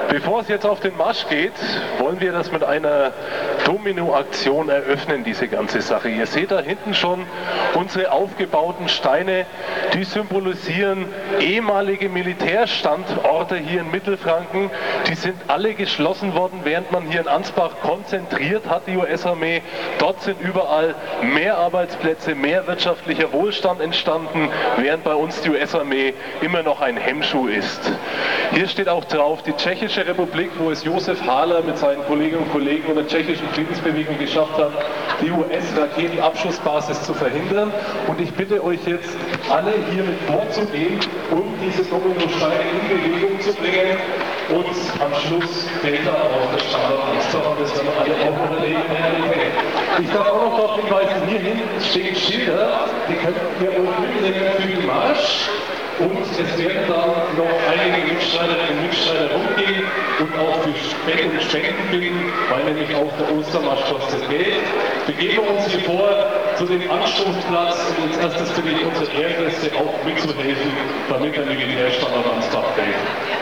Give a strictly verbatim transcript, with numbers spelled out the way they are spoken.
Bevor es jetzt auf den Marsch geht, wollen wir das mit einer Domino-Aktion eröffnen, diese ganze Sache. Ihr seht da hinten schon unsere aufgebauten Steine, die symbolisieren ehemalige Militärstandorte hier in Mittelfranken. Die sind alle geschlossen worden, während man hier in Ansbach konzentriert hat, die U S-Armee. Dort sind überall mehr Arbeitsplätze, mehr wirtschaftlicher Wohlstand entstanden, während bei uns die U S-Armee immer noch ein Hemmschuh ist. Hier steht auch drauf, die Tschechische Republik, wo es Josef Haller mit seinen Kolleginnen und Kollegen und der tschechischen Friedensbewegung geschafft hat, die U S-Raketenabschussbasis zu verhindern. Und ich bitte euch jetzt alle hier mit vorzugehen, um diese Dominosteine in Bewegung zu bringen. Und am Schluss fällt dann auch der Standort Ansbach und das dann alle auch überlegen in der Realität. Ich darf auch noch darauf hinweisen, hier hinten stehen Schilder, die könnt ihr euch mitnehmen für den Marsch. Und es werden dann noch einige Mitstreiterinnen und Mitstreiter rumgehen und auch für Spenden und Spenden bitten, weil nämlich auch der Ostermarsch kostet Geld. Begeben wir uns hier vor zu dem Anstoßplatz und als erstes bitte ich unsere Ehrgäste auch mitzuhelfen, damit der Militärstandort Ansbach fällt.